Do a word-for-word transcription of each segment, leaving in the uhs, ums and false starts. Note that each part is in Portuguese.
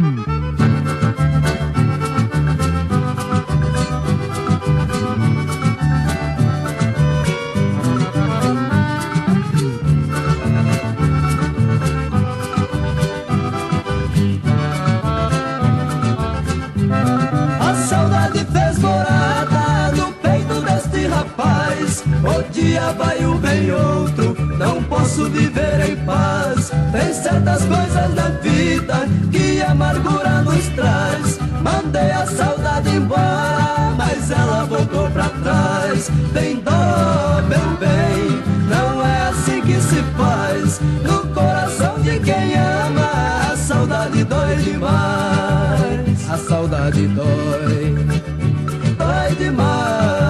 O dia vai um vem outro, não posso viver em paz. Tem certas coisas na vida que a amargura nos traz. Mandei a saudade embora, mas ela voltou pra trás. Tem dó, meu bem, não é assim que se faz. No coração de quem ama, a saudade dói demais. A saudade dói, dói demais.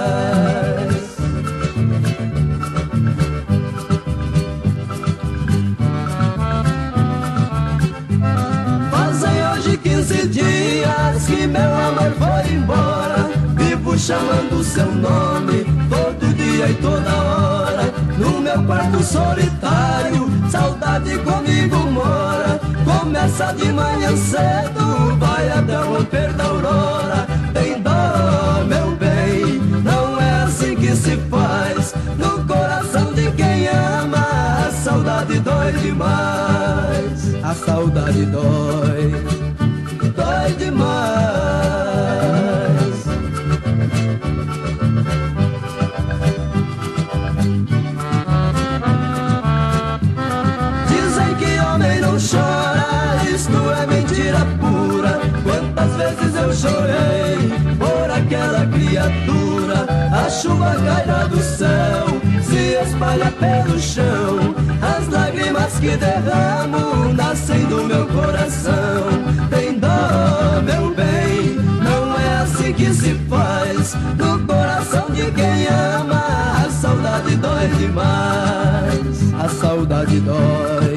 Quinze dias que meu amor foi embora. Vivo chamando seu nome todo dia e toda hora. No meu quarto solitário, saudade comigo mora. Começa de manhã cedo, vai até o romper da aurora. Tem dó, meu bem, não é assim que se faz. No coração de quem ama, a saudade dói demais. A saudade dói, dói demais. Dizem que homem não chora, isto é mentira pura. Quantas vezes eu chorei por aquela criatura. A chuva cai lá do céu, se espalha pelo chão. As lágrimas que derramo nascem do meu coração. Tem dó, meu bem, não é assim que se faz. No coração de quem ama, a saudade dói demais. A saudade dói,